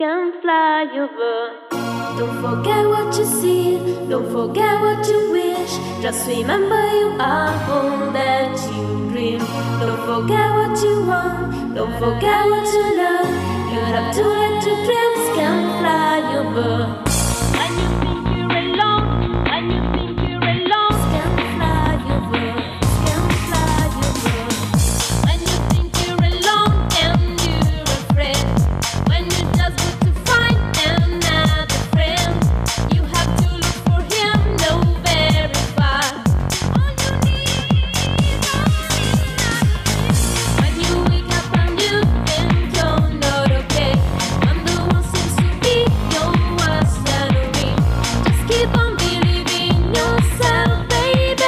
can fly over. Don't forget what you see, don't forget what you wish. Just remember you are all that you dream. Don't forget what you want, don't forget what you love. You have to let your dreams can fly over. When you think you're alone, when you think you're alone, Can fly over, can fly over. when you think you're alone and you're afraid, when you just want to find another friend, you have to look for him, no very far. All you need, when you wake up and you think you're not okay, when the world seems to be your worst enemy, just keep on believing yourself, baby.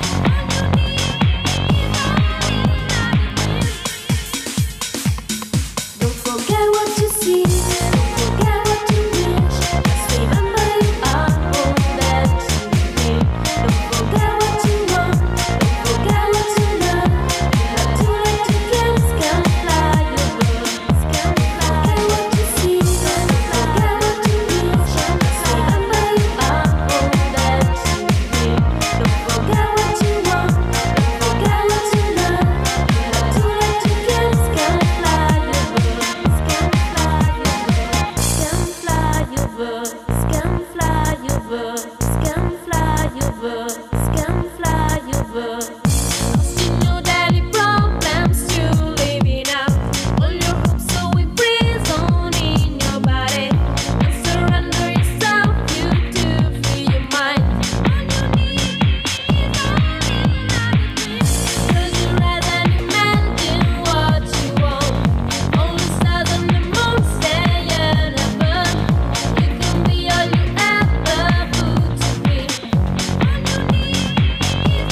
Don't forget what you see, don't forget what you wish. Just remember you are all that you need. Don't forget what you want, don't forget what you love. You have to let your dreams can fly over. Can fly what you see, don't forget what you wish. Just remember you are all that you need. Don't forget what you want, don't forget what you love. You have to let your dreams can fly over. Can fly over, can fly over, can fly over. Lost in your daily problems, you living out all your hopes so in prison in your body. Don't surrender yourself, you to free your mind. All you need, 'cause you rather imagine what you want. All the stars and the moon say you're above. You can be all you ever put to be. All you need,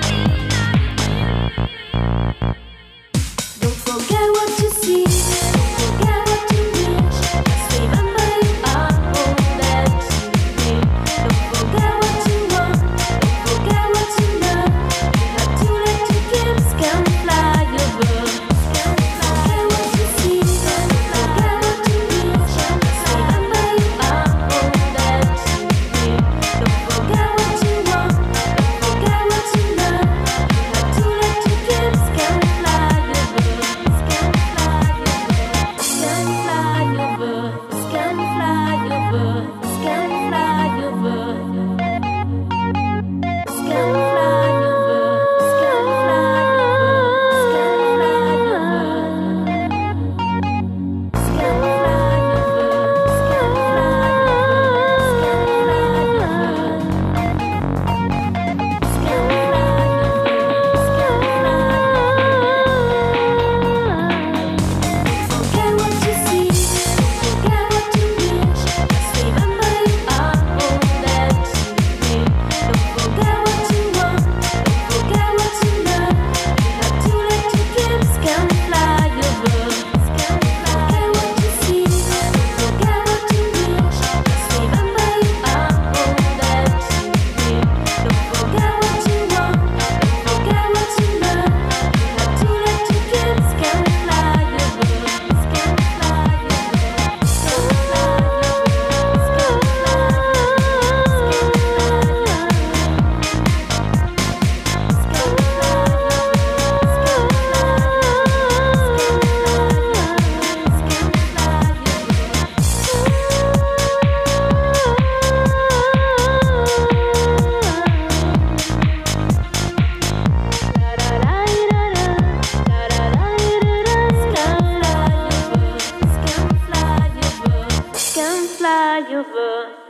Don't forget what you see, don't forget what you wish. Just remember you are all that you need. Don't forget what you want, don't forget what you love. You have to let your dreams can fly over. Can fly what you see, don't forget what you wish. Just remember you are all that you need. Don't forget what you want, don't forget what you love. You have to let your dreams can fly over. Can fly over, can fly over, can fly over, can fly over, can fly Forget what you see, forget what you wish. Just remember you are all that you need. Don't forget what you want, don't forget what you love. You have to let your dreams can fly over. Forget what you see, forget what you wish. Just remember you are all that you need. Don't forget what you want, don't forget what you love. You have to let your dreams can fly over. Can fly over.